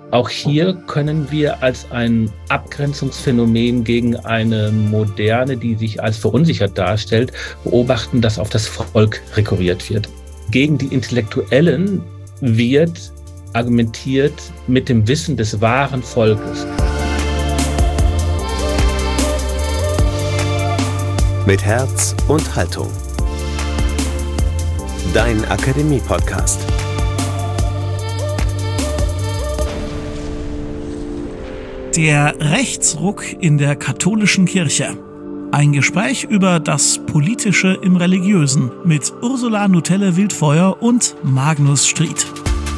Auch hier können wir als ein Abgrenzungsphänomen gegen eine Moderne, die sich als verunsichert darstellt, beobachten, dass auf das Volk rekurriert wird. Gegen die Intellektuellen wird argumentiert mit dem Wissen des wahren Volkes. Mit Herz und Haltung. Dein Akademie-Podcast. Der Rechtsruck in der katholischen Kirche. Ein Gespräch über das Politische im Religiösen mit Ursula Nutelle-Wildfeuer und Magnus Stried.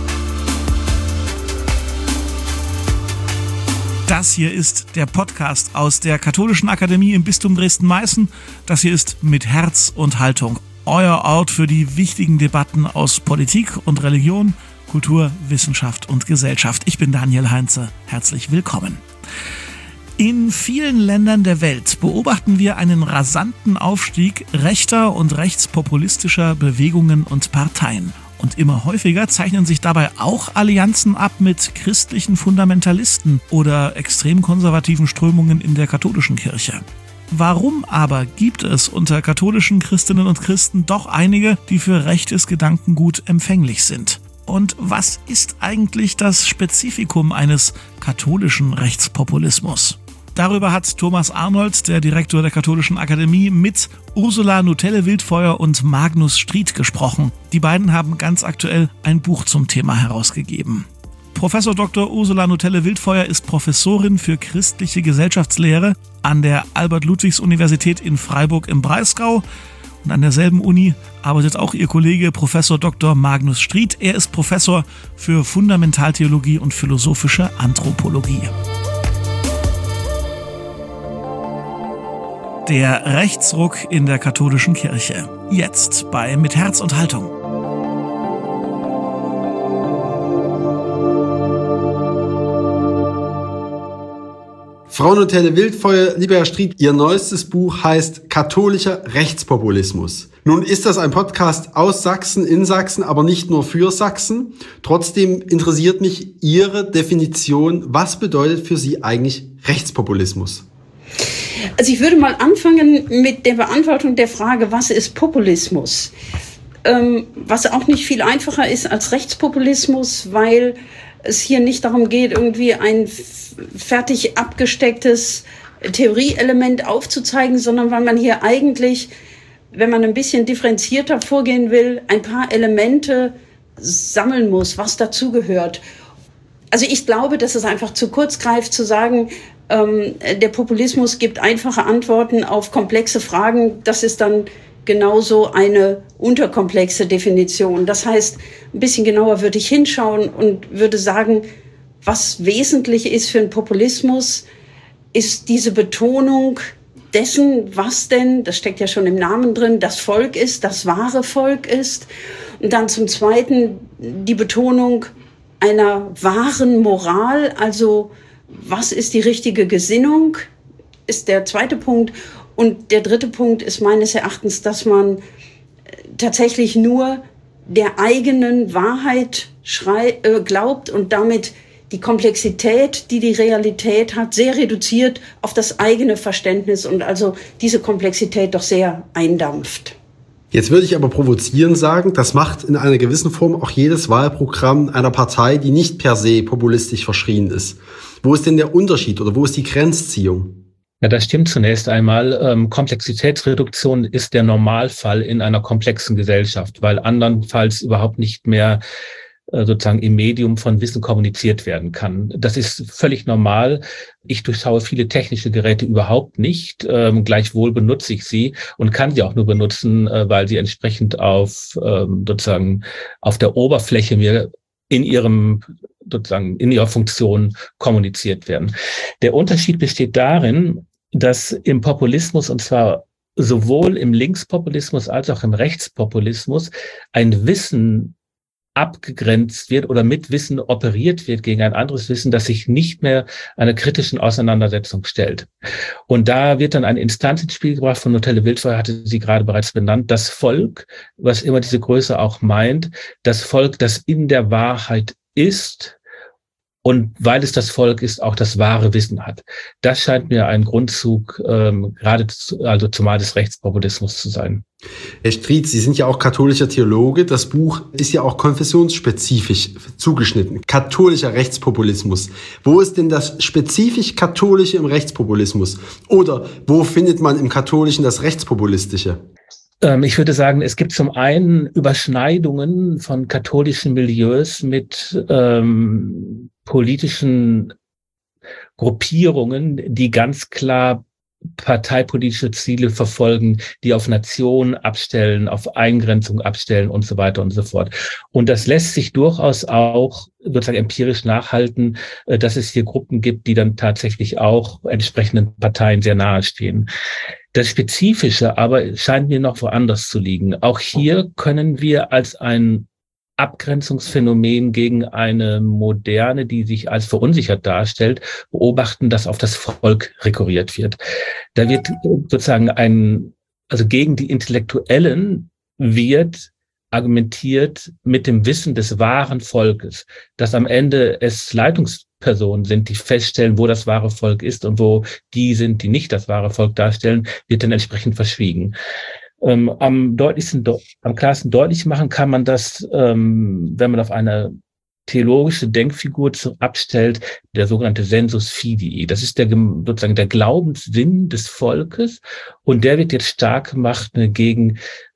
Das hier ist der Podcast aus der Katholischen Akademie im Bistum Dresden-Meißen. Das hier ist Mit Herz und Haltung. Euer Ort für die wichtigen Debatten aus Politik und Religion, Kultur, Wissenschaft und Gesellschaft. Ich bin Daniel Heinze. Herzlich willkommen. In vielen Ländern der Welt beobachten wir einen rasanten Aufstieg rechter und rechtspopulistischer Bewegungen und Parteien. Und immer häufiger zeichnen sich dabei auch Allianzen ab mit christlichen Fundamentalisten oder extrem konservativen Strömungen in der katholischen Kirche. Warum aber gibt es unter katholischen Christinnen und Christen doch einige, die für rechtes Gedankengut empfänglich sind? Und was ist eigentlich das Spezifikum eines katholischen Rechtspopulismus? Darüber hat Thomas Arnold, der Direktor der Katholischen Akademie, mit Ursula Nutelle-Wildfeuer und Magnus Stried gesprochen. Die beiden haben ganz aktuell ein Buch zum Thema herausgegeben. Professor Dr. Ursula Nutelle-Wildfeuer ist Professorin für christliche Gesellschaftslehre an der Albert-Ludwigs-Universität in Freiburg im Breisgau. Und an derselben Uni arbeitet auch ihr Kollege Professor Dr. Magnus Stried. Er ist Professor für Fundamentaltheologie und philosophische Anthropologie. Der Rechtsruck in der katholischen Kirche. Jetzt bei Mit Herz und Haltung. Frau Nutelle-Wildfeuer, lieber Herr Stried, Ihr neuestes Buch heißt Katholischer Rechtspopulismus. Nun ist das ein Podcast aus Sachsen, in Sachsen, aber nicht nur für Sachsen. Trotzdem interessiert mich Ihre Definition. Was bedeutet für Sie eigentlich Rechtspopulismus? Also ich würde mal anfangen mit der Beantwortung der Frage, was ist Populismus? Was auch nicht viel einfacher ist als Rechtspopulismus, weil es hier nicht darum geht, irgendwie ein fertig abgestecktes Theorieelement aufzuzeigen, sondern weil man hier eigentlich, wenn man ein bisschen differenzierter vorgehen will, ein paar Elemente sammeln muss, was dazugehört. Also ich glaube, dass es einfach zu kurz greift zu sagen, der Populismus gibt einfache Antworten auf komplexe Fragen. Das ist dann genauso eine unterkomplexe Definition. Das heißt, ein bisschen genauer würde ich hinschauen und würde sagen, was wesentlich ist für einen Populismus, ist diese Betonung dessen, was denn, das steckt ja schon im Namen drin, das Volk ist, das wahre Volk ist. Und dann zum Zweiten die Betonung einer wahren Moral, also was ist die richtige Gesinnung, ist der zweite Punkt. Und der dritte Punkt ist meines Erachtens, dass man tatsächlich nur der eigenen Wahrheit glaubt und damit die Komplexität, die die Realität hat, sehr reduziert auf das eigene Verständnis und also diese Komplexität doch sehr eindampft. Jetzt würde ich aber provozierend sagen, das macht in einer gewissen Form auch jedes Wahlprogramm einer Partei, die nicht per se populistisch verschrien ist. Wo ist denn der Unterschied oder wo ist die Grenzziehung? Ja, das stimmt zunächst einmal. Komplexitätsreduktion ist der Normalfall in einer komplexen Gesellschaft, weil andernfalls überhaupt nicht mehr sozusagen im Medium von Wissen kommuniziert werden kann. Das ist völlig normal. Ich durchschaue viele technische Geräte überhaupt nicht. Gleichwohl benutze ich sie und kann sie auch nur benutzen, weil sie entsprechend sozusagen auf der Oberfläche mir in ihrer Funktion kommuniziert werden. Der Unterschied besteht darin, dass im Populismus, und zwar sowohl im Linkspopulismus als auch im Rechtspopulismus, ein Wissen abgegrenzt wird oder mit Wissen operiert wird gegen ein anderes Wissen, das sich nicht mehr einer kritischen Auseinandersetzung stellt. Und da wird dann eine Instanz ins Spiel gebracht, von Nutelle-Wildfeuer hatte sie gerade bereits benannt, das Volk, was immer diese Größe auch meint, das Volk, das in der Wahrheit ist und weil es das Volk ist, auch das wahre Wissen hat. Das scheint mir ein Grundzug zumal des Rechtspopulismus zu sein. Herr Stried, Sie sind ja auch katholischer Theologe. Das Buch ist ja auch konfessionsspezifisch zugeschnitten. Katholischer Rechtspopulismus. Wo ist denn das spezifisch Katholische im Rechtspopulismus? Oder wo findet man im Katholischen das Rechtspopulistische? Ich würde sagen, es gibt zum einen Überschneidungen von katholischen Milieus mit politischen Gruppierungen, die ganz klar parteipolitische Ziele verfolgen, die auf Nation abstellen, auf Eingrenzung abstellen und so weiter und so fort. Und das lässt sich durchaus auch sozusagen empirisch nachhalten, dass es hier Gruppen gibt, die dann tatsächlich auch entsprechenden Parteien sehr nahe stehen. Das Spezifische aber scheint mir noch woanders zu liegen. Auch hier können wir als ein Abgrenzungsphänomen gegen eine Moderne, die sich als verunsichert darstellt, beobachten, dass auf das Volk rekurriert wird. Da wird sozusagen gegen die Intellektuellen wird argumentiert mit dem Wissen des wahren Volkes, dass am Ende es Leitungspersonen sind, die feststellen, wo das wahre Volk ist und wo die sind, die nicht das wahre Volk darstellen, wird dann entsprechend verschwiegen. Am klarsten deutlich machen kann man das, wenn man auf eine theologische Denkfigur abstellt, der sogenannte Sensus Fidei. Das ist sozusagen der Glaubenssinn des Volkes und der wird jetzt stark gemacht gegen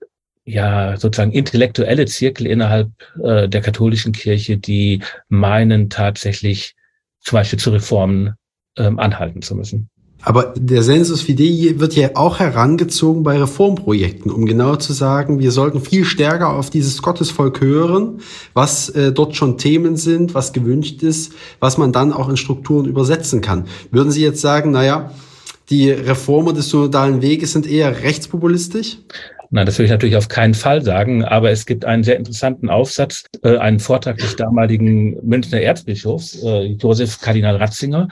sozusagen intellektuelle Zirkel innerhalb der katholischen Kirche, die meinen tatsächlich zum Beispiel zu Reformen anhalten zu müssen. Aber der Sensus Fidei wird ja auch herangezogen bei Reformprojekten, um genau zu sagen, wir sollten viel stärker auf dieses Gottesvolk hören, was dort schon Themen sind, was gewünscht ist, was man dann auch in Strukturen übersetzen kann. Würden Sie jetzt sagen, die Reformer des synodalen Weges sind eher rechtspopulistisch? Nein, das will ich natürlich auf keinen Fall sagen, aber es gibt einen sehr interessanten Aufsatz, einen Vortrag des damaligen Münchner Erzbischofs, Josef Kardinal Ratzinger.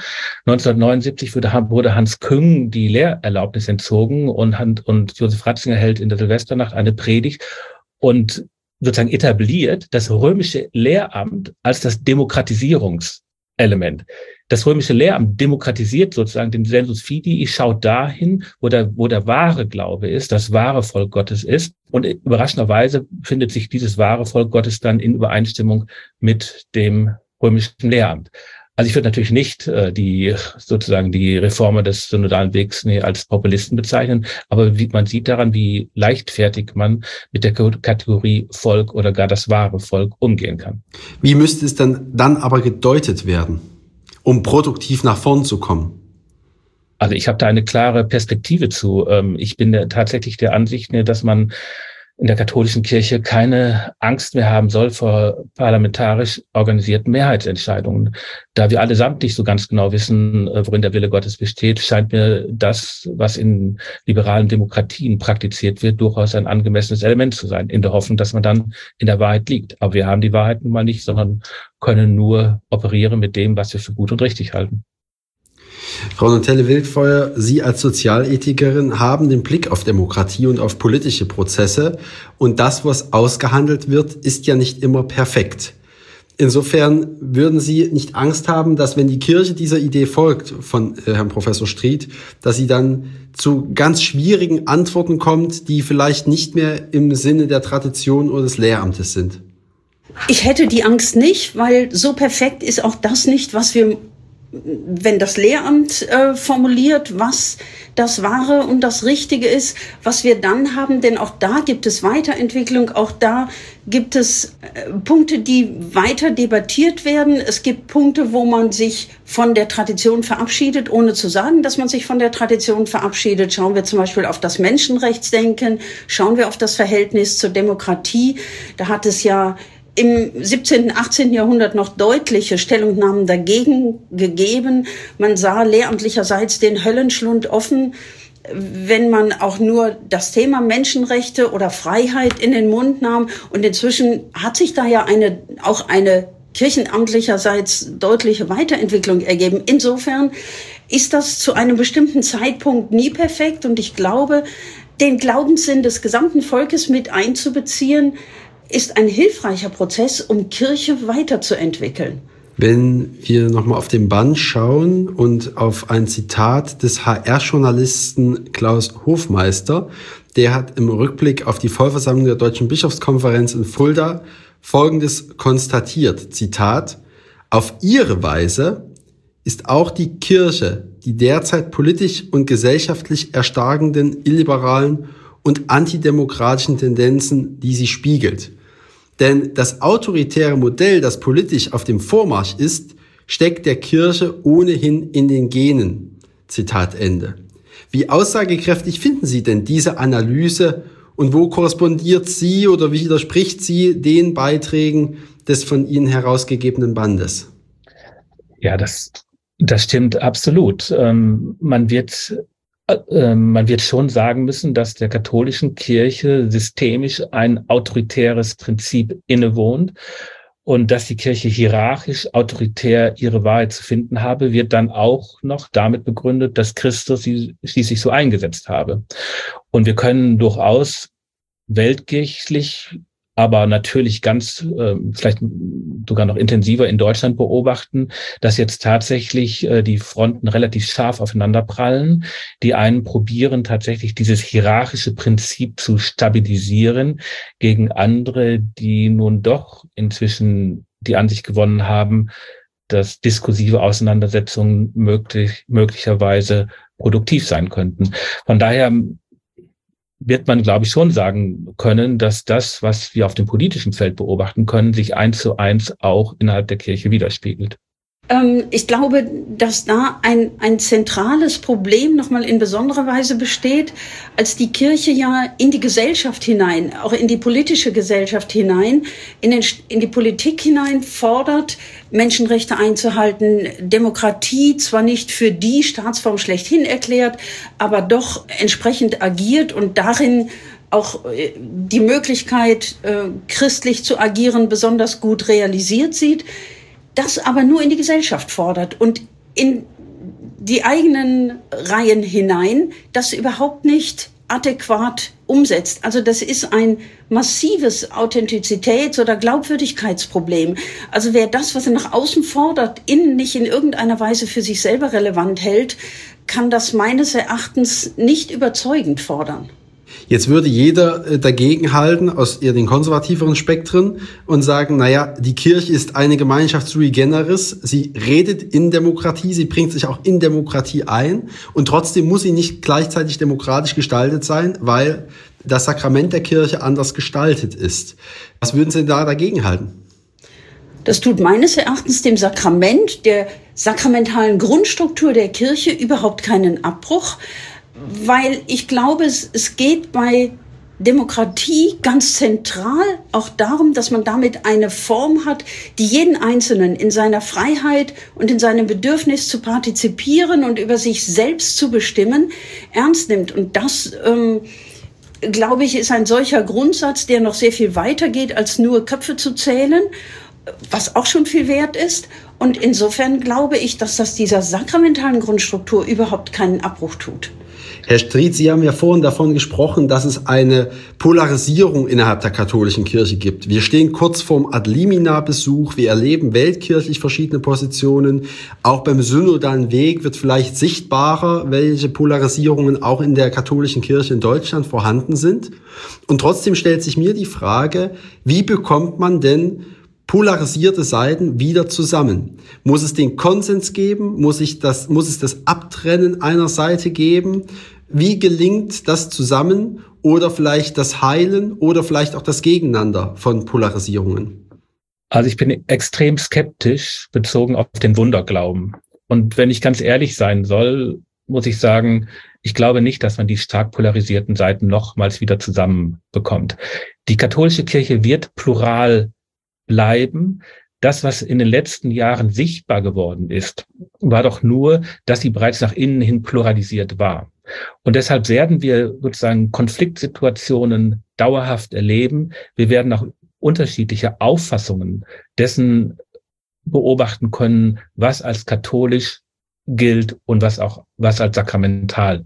1979 wurde Hans Küng die Lehrerlaubnis entzogen und Josef Ratzinger hält in der Silvesternacht eine Predigt und sozusagen etabliert das römische Lehramt als das Demokratisierungselement. Das römische Lehramt demokratisiert sozusagen den Sensus Fidei, schaut dahin, wo der wahre Glaube ist, das wahre Volk Gottes ist. Und überraschenderweise findet sich dieses wahre Volk Gottes dann in Übereinstimmung mit dem römischen Lehramt. Also ich würde natürlich nicht die Reformer des synodalen Wegs als Populisten bezeichnen, aber man sieht daran, wie leichtfertig man mit der Kategorie Volk oder gar das wahre Volk umgehen kann. Wie müsste es dann aber gedeutet werden, um produktiv nach vorn zu kommen? Also ich habe da eine klare Perspektive zu. Ich bin tatsächlich der Ansicht, dass man in der katholischen Kirche keine Angst mehr haben soll vor parlamentarisch organisierten Mehrheitsentscheidungen. Da wir allesamt nicht so ganz genau wissen, worin der Wille Gottes besteht, scheint mir das, was in liberalen Demokratien praktiziert wird, durchaus ein angemessenes Element zu sein, in der Hoffnung, dass man dann in der Wahrheit liegt. Aber wir haben die Wahrheit nun mal nicht, sondern können nur operieren mit dem, was wir für gut und richtig halten. Frau Notelle-Wildfeuer, Sie als Sozialethikerin haben den Blick auf Demokratie und auf politische Prozesse. Und das, was ausgehandelt wird, ist ja nicht immer perfekt. Insofern würden Sie nicht Angst haben, dass wenn die Kirche dieser Idee folgt von Herrn Professor Stried, dass sie dann zu ganz schwierigen Antworten kommt, die vielleicht nicht mehr im Sinne der Tradition oder des Lehramtes sind? Ich hätte die Angst nicht, weil so perfekt ist auch das nicht, was wir, wenn das Lehramt formuliert, was das Wahre und das Richtige ist, was wir dann haben, denn auch da gibt es Weiterentwicklung, auch da gibt es Punkte, die weiter debattiert werden. Es gibt Punkte, wo man sich von der Tradition verabschiedet, ohne zu sagen, dass man sich von der Tradition verabschiedet. Schauen wir zum Beispiel auf das Menschenrechtsdenken, schauen wir auf das Verhältnis zur Demokratie. Da hat es ja im 17., 18. Jahrhundert noch deutliche Stellungnahmen dagegen gegeben. Man sah lehramtlicherseits den Höllenschlund offen, wenn man auch nur das Thema Menschenrechte oder Freiheit in den Mund nahm. Und inzwischen hat sich da ja auch eine kirchenamtlicherseits deutliche Weiterentwicklung ergeben. Insofern ist das zu einem bestimmten Zeitpunkt nie perfekt. Und ich glaube, den Glaubenssinn des gesamten Volkes mit einzubeziehen, ist ein hilfreicher Prozess, um Kirche weiterzuentwickeln. Wenn wir nochmal auf den Band schauen und auf ein Zitat des HR-Journalisten Klaus Hofmeister, der hat im Rückblick auf die Vollversammlung der Deutschen Bischofskonferenz in Fulda Folgendes konstatiert, Zitat: Auf ihre Weise ist auch die Kirche die derzeit politisch und gesellschaftlich erstarkenden illiberalen und antidemokratischen Tendenzen, die sie spiegelt. Denn das autoritäre Modell, das politisch auf dem Vormarsch ist, steckt der Kirche ohnehin in den Genen. Zitat Ende. Wie aussagekräftig finden Sie denn diese Analyse und wo korrespondiert sie oder widerspricht sie den Beiträgen des von Ihnen herausgegebenen Bandes? Ja, das stimmt absolut. Man wird schon sagen müssen, dass der katholischen Kirche systemisch ein autoritäres Prinzip innewohnt und dass die Kirche hierarchisch autoritär ihre Wahrheit zu finden habe, wird dann auch noch damit begründet, dass Christus sie schließlich so eingesetzt habe. Und wir können durchaus weltkirchlich, aber natürlich ganz, vielleicht sogar noch intensiver in Deutschland beobachten, dass jetzt tatsächlich die Fronten relativ scharf aufeinander prallen. Die einen probieren tatsächlich dieses hierarchische Prinzip zu stabilisieren gegen andere, die nun doch inzwischen die Ansicht gewonnen haben, dass diskursive Auseinandersetzungen möglicherweise produktiv sein könnten. Von daher wird man, glaube ich, schon sagen können, dass das, was wir auf dem politischen Feld beobachten können, sich 1:1 auch innerhalb der Kirche widerspiegelt. Ich glaube, dass da ein zentrales Problem nochmal in besonderer Weise besteht, als die Kirche ja in die Gesellschaft hinein, auch in die politische Gesellschaft hinein, in die Politik hinein fordert, Menschenrechte einzuhalten, Demokratie zwar nicht für die Staatsform schlechthin erklärt, aber doch entsprechend agiert und darin auch die Möglichkeit, christlich zu agieren, besonders gut realisiert sieht. Das aber nur in die Gesellschaft fordert und in die eigenen Reihen hinein das überhaupt nicht adäquat umsetzt. Also das ist ein massives Authentizitäts- oder Glaubwürdigkeitsproblem. Also wer das, was er nach außen fordert, innen nicht in irgendeiner Weise für sich selber relevant hält, kann das meines Erachtens nicht überzeugend fordern. Jetzt würde jeder dagegen halten, aus eher den konservativeren Spektren, und sagen, naja, die Kirche ist eine Gemeinschaft sui generis, sie redet in Demokratie, sie bringt sich auch in Demokratie ein und trotzdem muss sie nicht gleichzeitig demokratisch gestaltet sein, weil das Sakrament der Kirche anders gestaltet ist. Was würden Sie denn da dagegen halten? Das tut meines Erachtens dem Sakrament, der sakramentalen Grundstruktur der Kirche überhaupt keinen Abbruch, weil ich glaube, es geht bei Demokratie ganz zentral auch darum, dass man damit eine Form hat, die jeden Einzelnen in seiner Freiheit und in seinem Bedürfnis zu partizipieren und über sich selbst zu bestimmen, ernst nimmt. Und das, glaube ich, ist ein solcher Grundsatz, der noch sehr viel weiter geht, als nur Köpfe zu zählen, was auch schon viel wert ist. Und insofern glaube ich, dass das dieser sakramentalen Grundstruktur überhaupt keinen Abbruch tut. Herr Stried, Sie haben ja vorhin davon gesprochen, dass es eine Polarisierung innerhalb der katholischen Kirche gibt. Wir stehen kurz vorm Ad-limina-Besuch, wir erleben weltkirchlich verschiedene Positionen. Auch beim synodalen Weg wird vielleicht sichtbarer, welche Polarisierungen auch in der katholischen Kirche in Deutschland vorhanden sind. Und trotzdem stellt sich mir die Frage, wie bekommt man denn polarisierte Seiten wieder zusammen? Muss es den Konsens geben? Muss es das Abtrennen einer Seite geben? Wie gelingt das zusammen oder vielleicht das Heilen oder vielleicht auch das Gegeneinander von Polarisierungen? Also ich bin extrem skeptisch bezogen auf den Wunderglauben. Und wenn ich ganz ehrlich sein soll, muss ich sagen, ich glaube nicht, dass man die stark polarisierten Seiten nochmals wieder zusammenbekommt. Die katholische Kirche wird plural bleiben. Das, was in den letzten Jahren sichtbar geworden ist, war doch nur, dass sie bereits nach innen hin pluralisiert war. Und deshalb werden wir sozusagen Konfliktsituationen dauerhaft erleben. Wir werden auch unterschiedliche Auffassungen dessen beobachten können, was als katholisch gilt und was als sakramental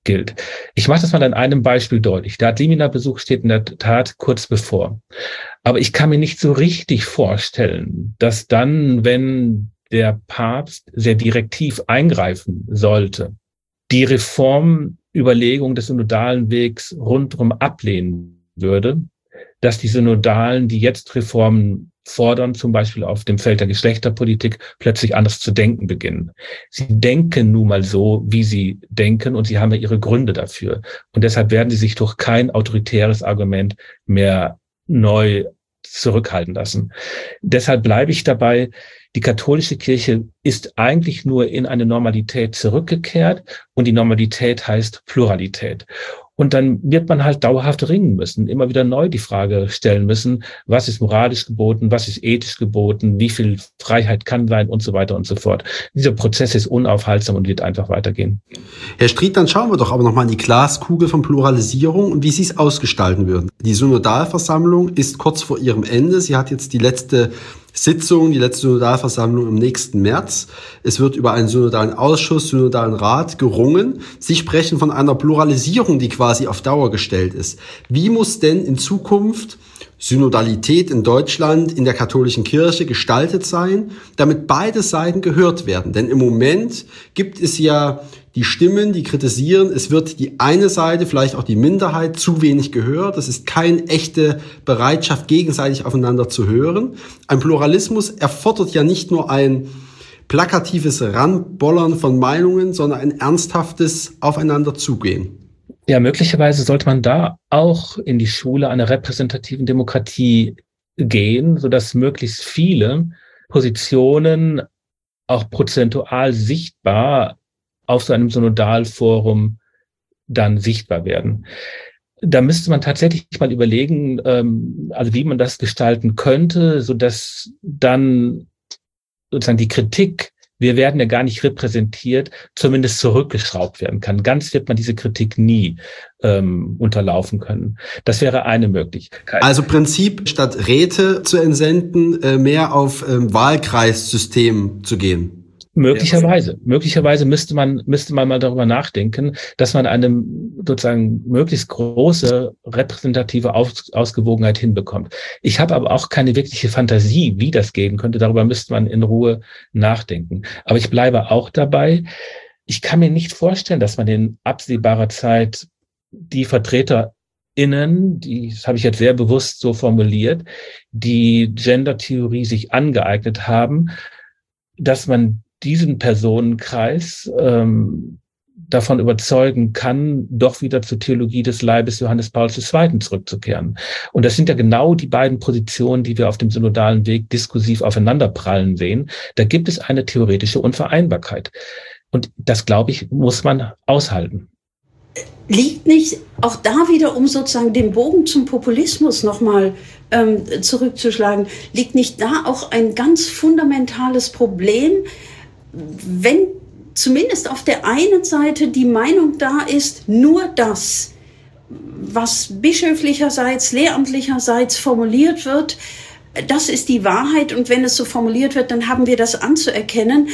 gilt. Ich mache das mal an einem Beispiel deutlich. Der Ad-limina-Besuch steht in der Tat kurz bevor. Aber ich kann mir nicht so richtig vorstellen, dass dann, wenn der Papst sehr direktiv eingreifen sollte, die Reformüberlegung des synodalen Wegs rundherum ablehnen würde, dass die Synodalen, die jetzt Reformen fordern, zum Beispiel auf dem Feld der Geschlechterpolitik, plötzlich anders zu denken beginnen. Sie denken nun mal so, wie sie denken, und sie haben ja ihre Gründe dafür. Und deshalb werden sie sich durch kein autoritäres Argument mehr neu zurückhalten lassen. Deshalb bleibe ich dabei, die katholische Kirche ist eigentlich nur in eine Normalität zurückgekehrt, und die Normalität heißt Pluralität. Und dann wird man halt dauerhaft ringen müssen, immer wieder neu die Frage stellen müssen, was ist moralisch geboten, was ist ethisch geboten, wie viel Freiheit kann sein und so weiter und so fort. Dieser Prozess ist unaufhaltsam und wird einfach weitergehen. Herr Stried, dann schauen wir doch aber nochmal in die Glaskugel von Pluralisierung und wie Sie es ausgestalten würden. Die Synodalversammlung ist kurz vor ihrem Ende. Sie hat jetzt die letzte Sitzung, die letzte Synodalversammlung im nächsten März. Es wird über einen synodalen Ausschuss, synodalen Rat gerungen. Sie sprechen von einer Pluralisierung, die quasi auf Dauer gestellt ist. Wie muss denn in Zukunft Synodalität in Deutschland in der katholischen Kirche gestaltet sein, damit beide Seiten gehört werden? Denn im Moment gibt es ja die Stimmen, die kritisieren, es wird die eine Seite, vielleicht auch die Minderheit, zu wenig gehört. Das ist keine echte Bereitschaft, gegenseitig aufeinander zu hören. Ein Pluralismus erfordert ja nicht nur ein plakatives Ranbollern von Meinungen, sondern ein ernsthaftes Aufeinanderzugehen. Ja, möglicherweise sollte man da auch in die Schule einer repräsentativen Demokratie gehen, sodass möglichst viele Positionen auch prozentual sichtbar auf so einem Synodalforum dann sichtbar werden. Da müsste man tatsächlich mal überlegen, also wie man das gestalten könnte, sodass dann sozusagen die Kritik, wir werden ja gar nicht repräsentiert, zumindest zurückgeschraubt werden kann. Ganz wird man diese Kritik nie unterlaufen können. Das wäre eine Möglichkeit. Also Prinzip, statt Räte zu entsenden, mehr auf Wahlkreissystem zu gehen. Möglicherweise müsste man mal darüber nachdenken, dass man eine sozusagen möglichst große repräsentative Ausgewogenheit hinbekommt. Ich habe aber auch keine wirkliche Fantasie, wie das gehen könnte. Darüber müsste man in Ruhe nachdenken. Aber ich bleibe auch dabei. Ich kann mir nicht vorstellen, dass man in absehbarer Zeit die VertreterInnen, das habe ich jetzt sehr bewusst so formuliert, die Gender-Theorie sich angeeignet haben, dass man diesen Personenkreis davon überzeugen kann, doch wieder zur Theologie des Leibes Johannes Pauls II. Zurückzukehren. Und das sind ja genau die beiden Positionen, die wir auf dem synodalen Weg diskursiv aufeinanderprallen sehen. Da gibt es eine theoretische Unvereinbarkeit. Und das, glaube ich, muss man aushalten. Liegt nicht auch da wieder, um sozusagen den Bogen zum Populismus nochmal zurückzuschlagen, liegt nicht da auch ein ganz fundamentales Problem, wenn zumindest auf der einen Seite die Meinung da ist, nur das, was bischöflicherseits, lehramtlicherseits formuliert wird, das ist die Wahrheit, und wenn es so formuliert wird, dann haben wir das anzuerkennen.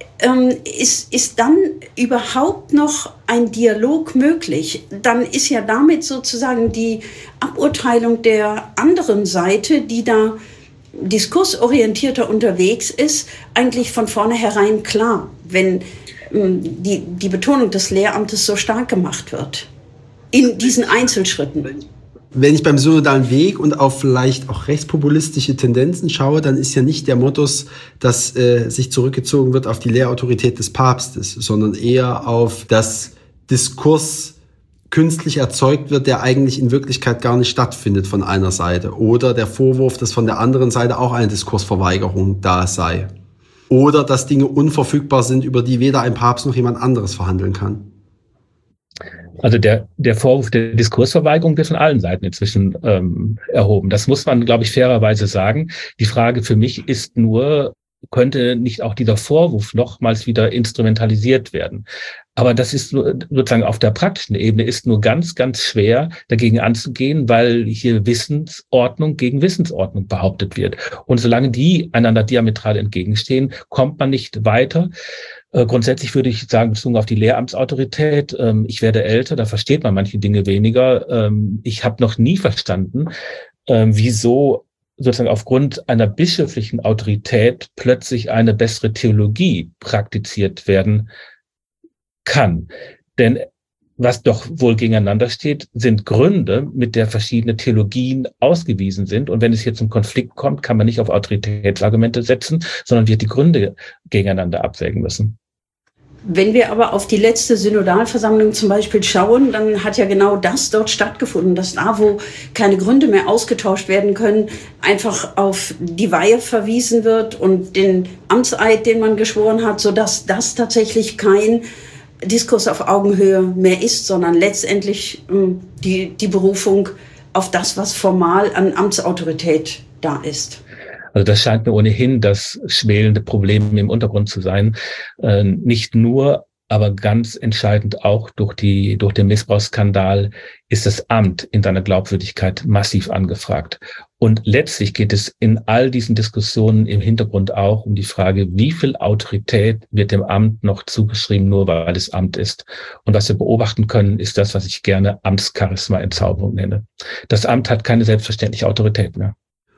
Ist dann überhaupt noch ein Dialog möglich? Dann ist ja damit sozusagen die Aburteilung der anderen Seite, die da diskursorientierter unterwegs ist, eigentlich von vornherein klar, wenn die Betonung des Lehramtes so stark gemacht wird in diesen Einzelschritten. Wenn ich beim synodalen Weg und auf vielleicht auch rechtspopulistische Tendenzen schaue, dann ist ja nicht der Modus, dass sich zurückgezogen wird auf die Lehrautorität des Papstes, sondern eher auf das Diskurs künstlich erzeugt wird, der eigentlich in Wirklichkeit gar nicht stattfindet von einer Seite. Oder der Vorwurf, dass von der anderen Seite auch eine Diskursverweigerung da sei. Oder dass Dinge unverfügbar sind, über die weder ein Papst noch jemand anderes verhandeln kann. Also der Vorwurf der Diskursverweigerung wird von allen Seiten inzwischen erhoben. Das muss man, glaube ich, fairerweise sagen. Die Frage für mich ist nur, könnte nicht auch dieser Vorwurf nochmals wieder instrumentalisiert werden? Aber das ist nur, sozusagen auf der praktischen Ebene ist nur ganz, ganz schwer dagegen anzugehen, weil hier Wissensordnung gegen Wissensordnung behauptet wird. Und solange die einander diametral entgegenstehen, kommt man nicht weiter. Grundsätzlich würde ich sagen, bezogen auf die Lehramtsautorität, ich werde älter, da versteht man manche Dinge weniger. Ich habe noch nie verstanden, wieso sozusagen aufgrund einer bischöflichen Autorität plötzlich eine bessere Theologie praktiziert werden kann. Denn was doch wohl gegeneinander steht, sind Gründe, mit der verschiedene Theologien ausgewiesen sind. Und wenn es hier zum Konflikt kommt, kann man nicht auf Autoritätsargumente setzen, sondern wird die Gründe gegeneinander abwägen müssen. Wenn wir aber auf die letzte Synodalversammlung zum Beispiel schauen, dann hat ja genau das dort stattgefunden, dass da, wo keine Gründe mehr ausgetauscht werden können, einfach auf die Weihe verwiesen wird und den Amtseid, den man geschworen hat, sodass das tatsächlich kein Diskurs auf Augenhöhe mehr ist, sondern letztendlich die Berufung auf das, was formal an Amtsautorität da ist. Also das scheint mir ohnehin das schwelende Problem im Untergrund zu sein. Nicht nur, aber ganz entscheidend auch durch den Missbrauchsskandal ist das Amt in seiner Glaubwürdigkeit massiv angefragt. Und letztlich geht es in all diesen Diskussionen im Hintergrund auch um die Frage, wie viel Autorität wird dem Amt noch zugeschrieben, nur weil es Amt ist. Und was wir beobachten können, ist das, was ich gerne Amtscharisma-Entzauberung nenne. Das Amt hat keine selbstverständliche Autorität mehr.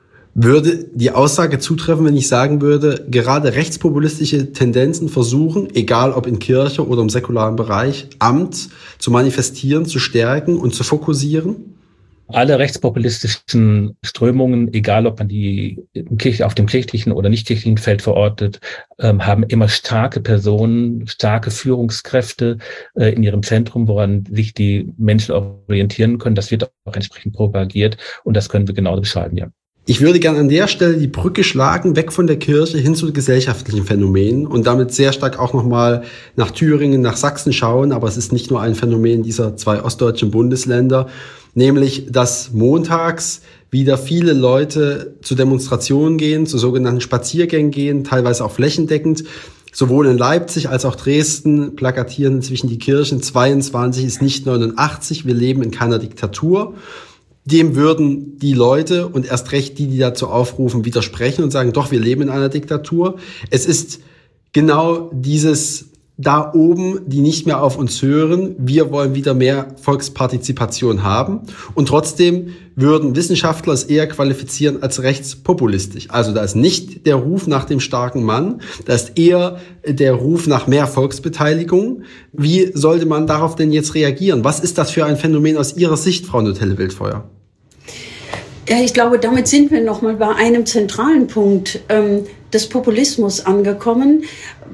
Würde die Aussage zutreffen, wenn ich sagen würde, gerade rechtspopulistische Tendenzen versuchen, egal ob in Kirche oder im säkularen Bereich, Amt zu manifestieren, zu stärken und zu fokussieren? Alle rechtspopulistischen Strömungen, egal ob man die auf dem kirchlichen oder nicht kirchlichen Feld verortet, haben immer starke Personen, starke Führungskräfte in ihrem Zentrum, woran sich die Menschen orientieren können. Das wird auch entsprechend propagiert und das können wir genau beschreiben, ja. Ich würde gerne an der Stelle die Brücke schlagen, weg von der Kirche hin zu gesellschaftlichen Phänomenen und damit sehr stark auch nochmal nach Thüringen, nach Sachsen schauen. Aber es ist nicht nur ein Phänomen dieser 2 ostdeutschen Bundesländer, nämlich dass montags wieder viele Leute zu Demonstrationen gehen, zu sogenannten Spaziergängen gehen, teilweise auch flächendeckend. Sowohl in Leipzig als auch Dresden plakatieren inzwischen die Kirchen, 22 ist nicht 89, wir leben in keiner Diktatur. Dem würden die Leute und erst recht die dazu aufrufen, widersprechen und sagen, doch, wir leben in einer Diktatur. Es ist genau dieses da oben, die nicht mehr auf uns hören. Wir wollen wieder mehr Volkspartizipation haben. Und trotzdem würden Wissenschaftler es eher qualifizieren als rechtspopulistisch. Also da ist nicht der Ruf nach dem starken Mann, da ist eher der Ruf nach mehr Volksbeteiligung. Wie sollte man darauf denn jetzt reagieren? Was ist das für ein Phänomen aus Ihrer Sicht, Frau Notelle-Wildfeuer? Ja, ich glaube, damit sind wir nochmal bei einem zentralen Punkt des Populismus angekommen,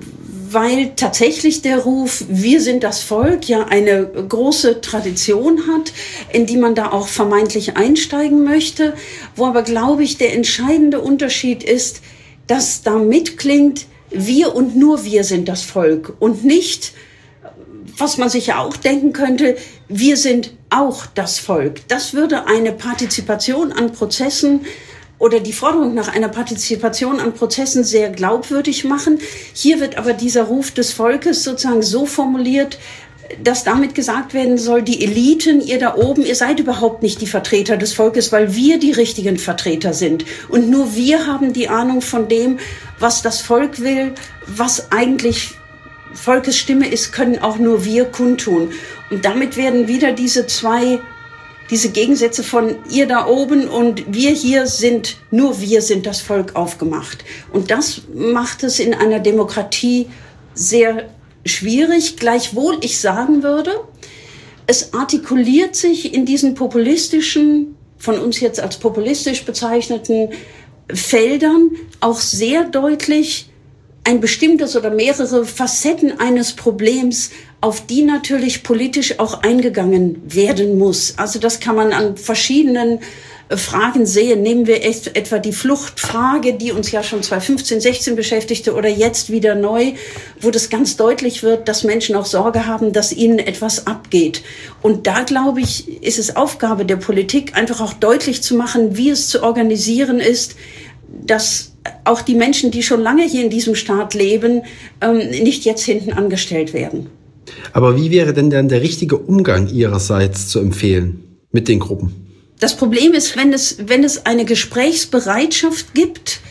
weil tatsächlich der Ruf, wir sind das Volk, ja eine große Tradition hat, in die man da auch vermeintlich einsteigen möchte, wo aber, glaube ich, der entscheidende Unterschied ist, dass da mitklingt, wir und nur wir sind das Volk und nicht, was man sich ja auch denken könnte, wir sind auch das Volk. Das würde eine Partizipation an Prozessen oder die Forderung nach einer Partizipation an Prozessen sehr glaubwürdig machen. Hier wird aber dieser Ruf des Volkes sozusagen so formuliert, dass damit gesagt werden soll, die Eliten, ihr da oben, ihr seid überhaupt nicht die Vertreter des Volkes, weil wir die richtigen Vertreter sind. Und nur wir haben die Ahnung von dem, was das Volk will, was eigentlich Volkes Stimme ist, können auch nur wir kundtun. Und damit werden wieder diese Gegensätze von ihr da oben und wir hier sind, nur wir sind das Volk aufgemacht. Und das macht es in einer Demokratie sehr schwierig. Gleichwohl ich sagen würde, es artikuliert sich in diesen populistischen, von uns jetzt als populistisch bezeichneten Feldern auch sehr deutlich ein bestimmtes oder mehrere Facetten eines Problems, auf die natürlich politisch auch eingegangen werden muss. Also das kann man an verschiedenen Fragen sehen. Nehmen wir etwa die Fluchtfrage, die uns ja schon 2015, 16 beschäftigte oder jetzt wieder neu, wo das ganz deutlich wird, dass Menschen auch Sorge haben, dass ihnen etwas abgeht. Und da, glaube ich, ist es Aufgabe der Politik, einfach auch deutlich zu machen, wie es zu organisieren ist, dass auch die Menschen, die schon lange hier in diesem Staat leben, nicht jetzt hinten angestellt werden. Aber wie wäre denn dann der richtige Umgang Ihrerseits zu empfehlen mit den Gruppen? Das Problem ist, wenn es eine Gesprächsbereitschaft gibt,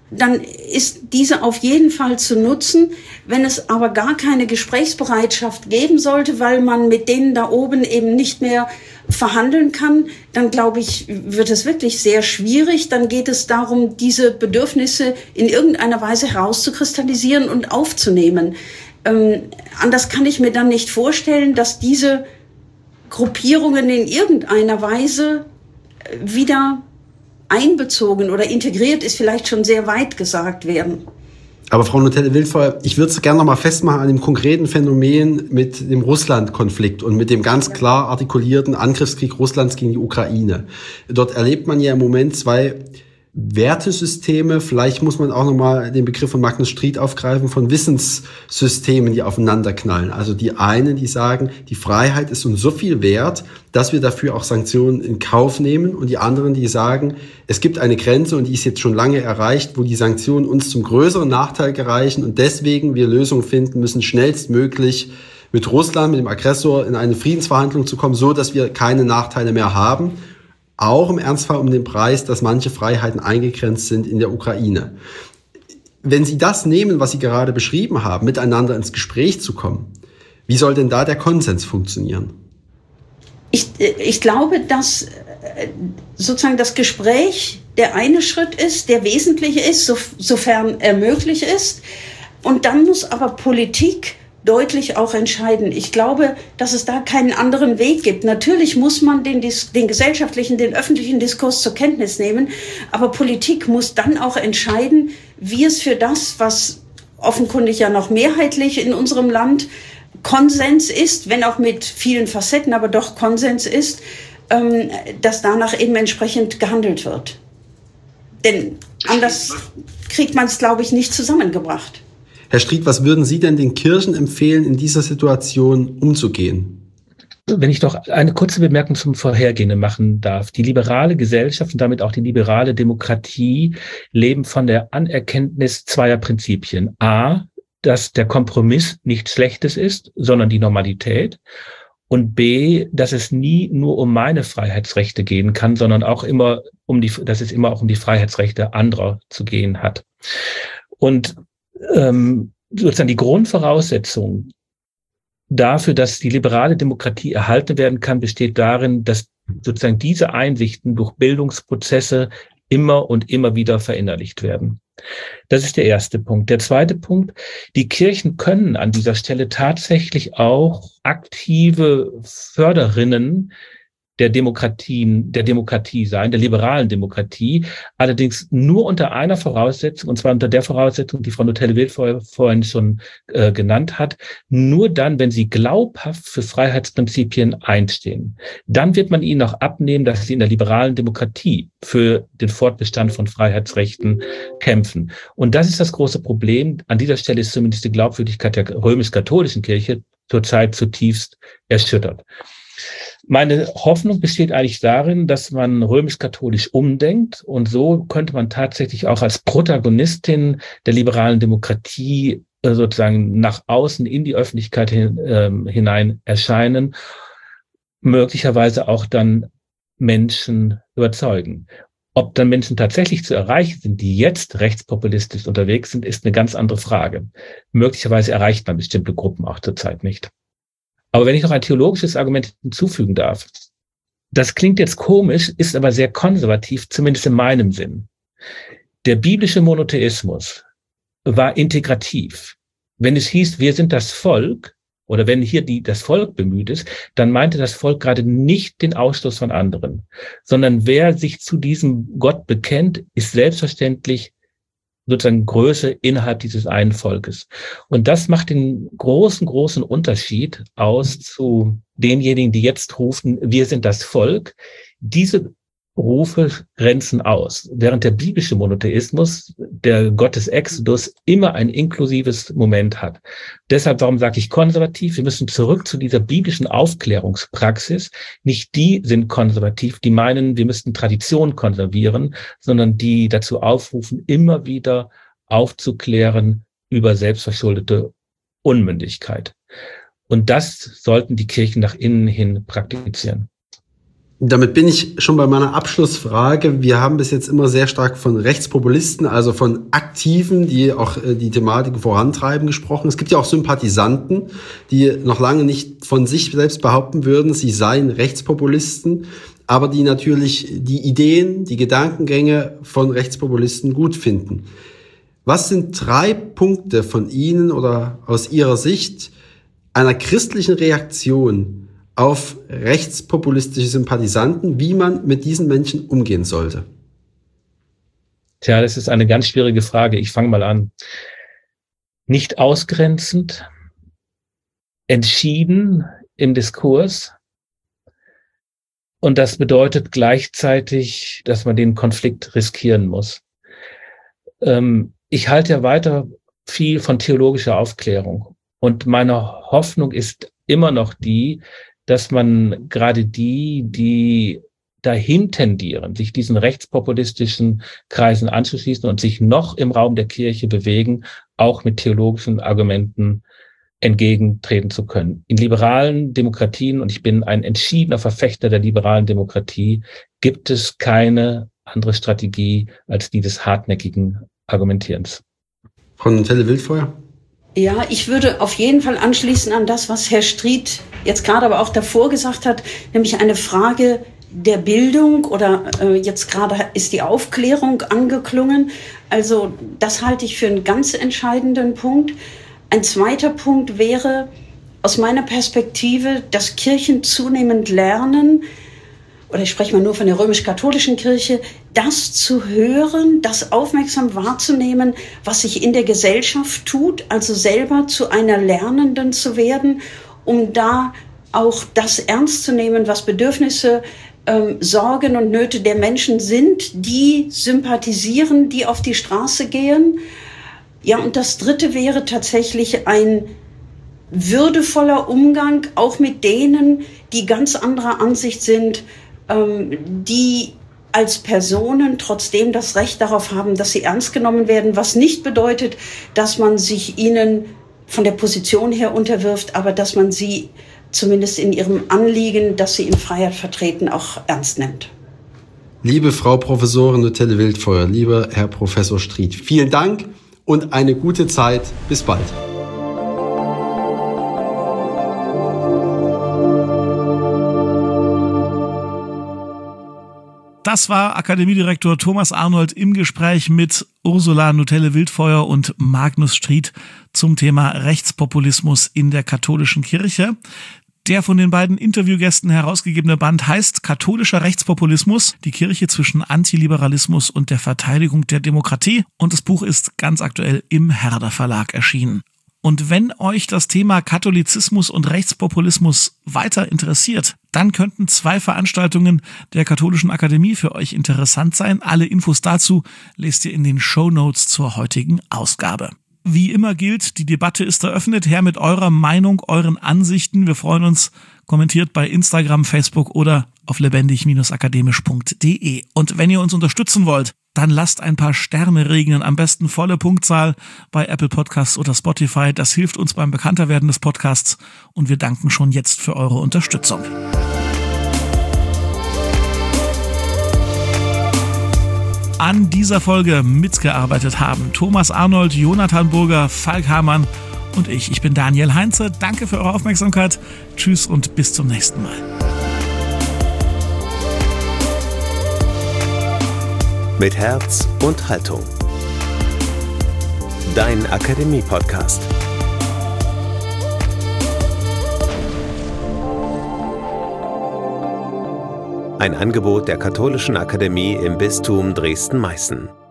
dann ist diese auf jeden Fall zu nutzen. Wenn es aber gar keine Gesprächsbereitschaft geben sollte, weil man mit denen da oben eben nicht mehr verhandeln kann, dann glaube ich, wird es wirklich sehr schwierig. Dann geht es darum, diese Bedürfnisse in irgendeiner Weise herauszukristallisieren und aufzunehmen. Anders kann ich mir dann nicht vorstellen, dass diese Gruppierungen in irgendeiner Weise wieder einbezogen oder integriert, ist vielleicht schon sehr weit gesagt werden. Aber Frau Notelle-Wildfeuer, ich würde es gerne noch mal festmachen an dem konkreten Phänomen mit dem Russland-Konflikt und mit dem ganz klar artikulierten Angriffskrieg Russlands gegen die Ukraine. Dort erlebt man ja im Moment zwei Wertesysteme, vielleicht muss man auch nochmal den Begriff von Magnus Stried aufgreifen, von Wissenssystemen, die aufeinanderknallen. Also die einen, die sagen, die Freiheit ist uns so viel wert, dass wir dafür auch Sanktionen in Kauf nehmen, und die anderen, die sagen, es gibt eine Grenze und die ist jetzt schon lange erreicht, wo die Sanktionen uns zum größeren Nachteil gereichen und deswegen wir Lösungen finden müssen, schnellstmöglich mit Russland, mit dem Aggressor in eine Friedensverhandlung zu kommen, so dass wir keine Nachteile mehr haben. Auch im Ernstfall um den Preis, dass manche Freiheiten eingegrenzt sind in der Ukraine. Wenn Sie das nehmen, was Sie gerade beschrieben haben, miteinander ins Gespräch zu kommen, wie soll denn da der Konsens funktionieren? Ich glaube, dass sozusagen das Gespräch der eine Schritt ist, der wesentlich ist, sofern er möglich ist. Und dann muss aber Politik deutlich auch entscheiden. Ich glaube, dass es da keinen anderen Weg gibt. Natürlich muss man den gesellschaftlichen, den öffentlichen Diskurs zur Kenntnis nehmen, aber Politik muss dann auch entscheiden, wie es für das, was offenkundig ja noch mehrheitlich in unserem Land Konsens ist, wenn auch mit vielen Facetten, aber doch Konsens ist, dass danach eben entsprechend gehandelt wird. Denn anders kriegt man es, glaube ich, nicht zusammengebracht. Herr Stried, was würden Sie denn den Kirchen empfehlen, in dieser Situation umzugehen? Wenn ich doch eine kurze Bemerkung zum Vorhergehenden machen darf. Die liberale Gesellschaft und damit auch die liberale Demokratie leben von der Anerkenntnis zweier Prinzipien. A, dass der Kompromiss nichts Schlechtes ist, sondern die Normalität. Und B, dass es nie nur um meine Freiheitsrechte gehen kann, sondern auch immer dass es immer auch um die Freiheitsrechte anderer zu gehen hat. Und sozusagen die Grundvoraussetzung dafür, dass die liberale Demokratie erhalten werden kann, besteht darin, dass sozusagen diese Einsichten durch Bildungsprozesse immer und immer wieder verinnerlicht werden. Das ist der erste Punkt. Der zweite Punkt: Die Kirchen können an dieser Stelle tatsächlich auch aktive Förderinnen der Demokratie sein, der liberalen Demokratie, allerdings nur unter einer Voraussetzung, und zwar unter der Voraussetzung, die Frau Notelle-Wildfeuer vorhin schon genannt hat, nur dann, wenn sie glaubhaft für Freiheitsprinzipien einstehen. Dann wird man ihnen auch abnehmen, dass sie in der liberalen Demokratie für den Fortbestand von Freiheitsrechten kämpfen. Und das ist das große Problem. An dieser Stelle ist zumindest die Glaubwürdigkeit der römisch-katholischen Kirche zurzeit zutiefst erschüttert. Meine Hoffnung besteht eigentlich darin, dass man römisch-katholisch umdenkt, und so könnte man tatsächlich auch als Protagonistin der liberalen Demokratie sozusagen nach außen in die Öffentlichkeit hinein erscheinen, möglicherweise auch dann Menschen überzeugen. Ob dann Menschen tatsächlich zu erreichen sind, die jetzt rechtspopulistisch unterwegs sind, ist eine ganz andere Frage. Möglicherweise erreicht man bestimmte Gruppen auch zurzeit nicht. Aber wenn ich noch ein theologisches Argument hinzufügen darf, das klingt jetzt komisch, ist aber sehr konservativ, zumindest in meinem Sinn. Der biblische Monotheismus war integrativ. Wenn es hieß, wir sind das Volk, oder wenn hier das Volk bemüht ist, dann meinte das Volk gerade nicht den Ausschluss von anderen, sondern wer sich zu diesem Gott bekennt, ist selbstverständlich sozusagen Größe innerhalb dieses einen Volkes. Und das macht den großen, großen Unterschied aus zu denjenigen, die jetzt rufen, wir sind das Volk. Diese Rufe grenzen aus, während der biblische Monotheismus, der Gott des Exodus, immer ein inklusives Moment hat. Deshalb, warum sage ich konservativ? Wir müssen zurück zu dieser biblischen Aufklärungspraxis. Nicht die sind konservativ, die meinen, wir müssten Tradition konservieren, sondern die dazu aufrufen, immer wieder aufzuklären über selbstverschuldete Unmündigkeit. Und das sollten die Kirchen nach innen hin praktizieren. Damit bin ich schon bei meiner Abschlussfrage. Wir haben bis jetzt immer sehr stark von Rechtspopulisten, also von Aktiven, die auch die Thematik vorantreiben, gesprochen. Es gibt ja auch Sympathisanten, die noch lange nicht von sich selbst behaupten würden, sie seien Rechtspopulisten, aber die natürlich die Ideen, die Gedankengänge von Rechtspopulisten gut finden. Was sind 3 Punkte von Ihnen oder aus Ihrer Sicht einer christlichen Reaktion auf rechtspopulistische Sympathisanten, wie man mit diesen Menschen umgehen sollte? Tja, das ist eine ganz schwierige Frage. Ich fange mal an. Nicht ausgrenzend, entschieden im Diskurs. Und das bedeutet gleichzeitig, dass man den Konflikt riskieren muss. Ich halte ja weiter viel von theologischer Aufklärung. Und meine Hoffnung ist immer noch die, dass man gerade die dahin tendieren, sich diesen rechtspopulistischen Kreisen anzuschließen und sich noch im Raum der Kirche bewegen, auch mit theologischen Argumenten entgegentreten zu können. In liberalen Demokratien, und ich bin ein entschiedener Verfechter der liberalen Demokratie, gibt es keine andere Strategie als die des hartnäckigen Argumentierens. Frau Notelle-Wildfeuer? Ja, ich würde auf jeden Fall anschließen an das, was Herr Stried jetzt gerade aber auch davor gesagt hat, nämlich eine Frage der Bildung oder jetzt gerade ist die Aufklärung angeklungen. Also das halte ich für einen ganz entscheidenden Punkt. Ein zweiter Punkt wäre aus meiner Perspektive, dass Kirchen zunehmend lernen, oder ich spreche mal nur von der römisch-katholischen Kirche, das zu hören, das aufmerksam wahrzunehmen, was sich in der Gesellschaft tut, also selber zu einer Lernenden zu werden, um da auch das ernst zu nehmen, was Bedürfnisse, Sorgen und Nöte der Menschen sind, die sympathisieren, die auf die Straße gehen. Ja, und das Dritte wäre tatsächlich ein würdevoller Umgang auch mit denen, die ganz anderer Ansicht sind, die als Personen trotzdem das Recht darauf haben, dass sie ernst genommen werden, was nicht bedeutet, dass man sich ihnen von der Position her unterwirft, aber dass man sie zumindest in ihrem Anliegen, das sie in Freiheit vertreten, auch ernst nimmt. Liebe Frau Professorin Notelle-Wildfeuer, lieber Herr Professor Stried, vielen Dank und eine gute Zeit. Bis bald. Das war Akademiedirektor Thomas Arnold im Gespräch mit Ursula Notelle-Wildfeuer und Magnus Stried zum Thema Rechtspopulismus in der katholischen Kirche. Der von den beiden Interviewgästen herausgegebene Band heißt Katholischer Rechtspopulismus, die Kirche zwischen Antiliberalismus und der Verteidigung der Demokratie, und das Buch ist ganz aktuell im Herder Verlag erschienen. Und wenn euch das Thema Katholizismus und Rechtspopulismus weiter interessiert, dann könnten 2 Veranstaltungen der Katholischen Akademie für euch interessant sein. Alle Infos dazu lest ihr in den Shownotes zur heutigen Ausgabe. Wie immer gilt, die Debatte ist eröffnet. Her mit eurer Meinung, euren Ansichten. Wir freuen uns. Kommentiert bei Instagram, Facebook oder auf lebendig-akademisch.de. Und wenn ihr uns unterstützen wollt, dann lasst ein paar Sterne regnen, am besten volle Punktzahl bei Apple Podcasts oder Spotify. Das hilft uns beim Bekannterwerden des Podcasts und wir danken schon jetzt für eure Unterstützung. An dieser Folge mitgearbeitet haben Thomas Arnold, Jonathan Burger, Falk Hamann und ich bin Daniel Heinze. Danke für eure Aufmerksamkeit. Tschüss und bis zum nächsten Mal. Mit Herz und Haltung. Dein Akademie-Podcast. Ein Angebot der Katholischen Akademie im Bistum Dresden-Meißen.